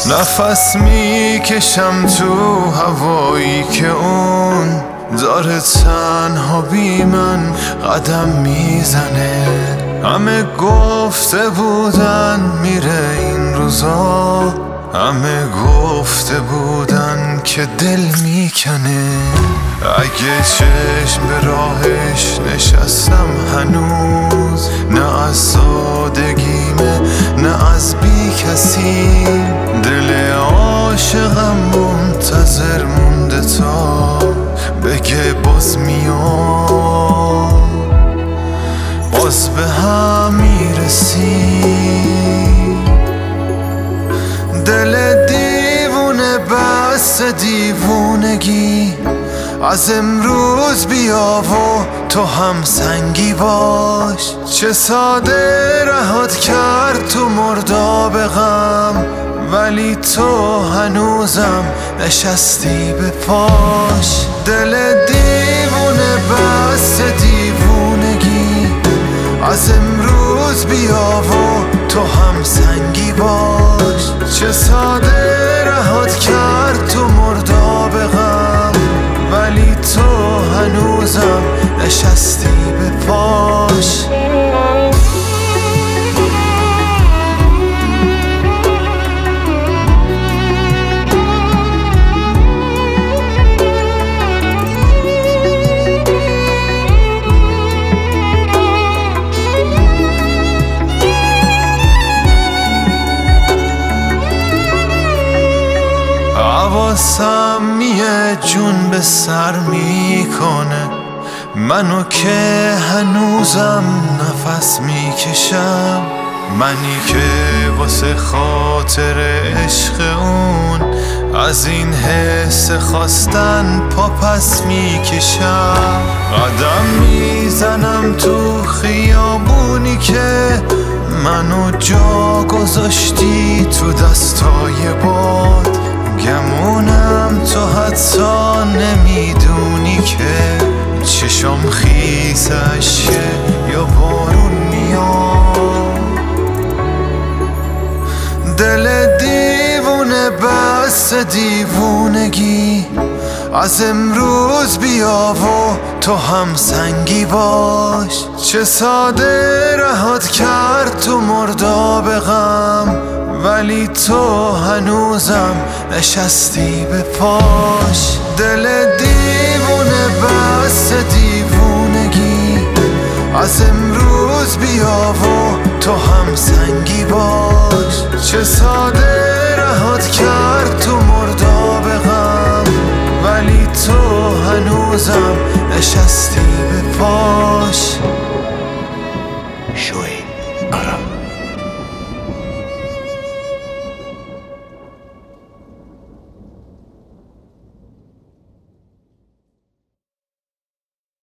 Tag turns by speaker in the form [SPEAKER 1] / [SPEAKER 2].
[SPEAKER 1] نفس میکشم تو هوایی که اون داره تنها بی من قدم میزنه. همه گفته بودن میره این روزا، همه گفته بودن که دل میکنه. اگه چشم به راهش نشستم هنوز، نه از سادگیمه نه از بی کسی. دل عاشقم منتظر مونده تا بگه باز میام، باز به هم میرسیم. دل دیوونه بس دیوونگی، از امروز بیا و تو هم سنگی باش. چه ساده رهات کرد تو مرداب غم، ولی تو هنوزم نشستی به پاش. دل دیوونه بس دیوونگی، از امروز بیا و تو هم سنگی باش. چه ساده رهات کرد تو مرداب غم، ولی تو هنوزم نشستی به پاش. حواسم میه جون به سر میکنه، منو که هنوزم نفس میکشم. منی که واسه خاطر عشق اون از این حس خواستن پا پس میکشم. قدم میزنم تو خیابونی که منو جا گذاشتی تو دستای باد. گمونم تو حتی نمیدونی که چشم خیسشه یا بارون میاد. دل دیوونه بس دیوونگی، از امروز بیا و تو هم سنگی باش. چه ساده رهات کرد تو مرداب غم، ولی تو هنوزم نشستی به پاش. دل دیوونه بس دیوونگی، از امروز بیا و تو هم سنگی باش. چه ساده رهات کرد تو مرداب غم، ولی تو هنوزم نشستی به پاش.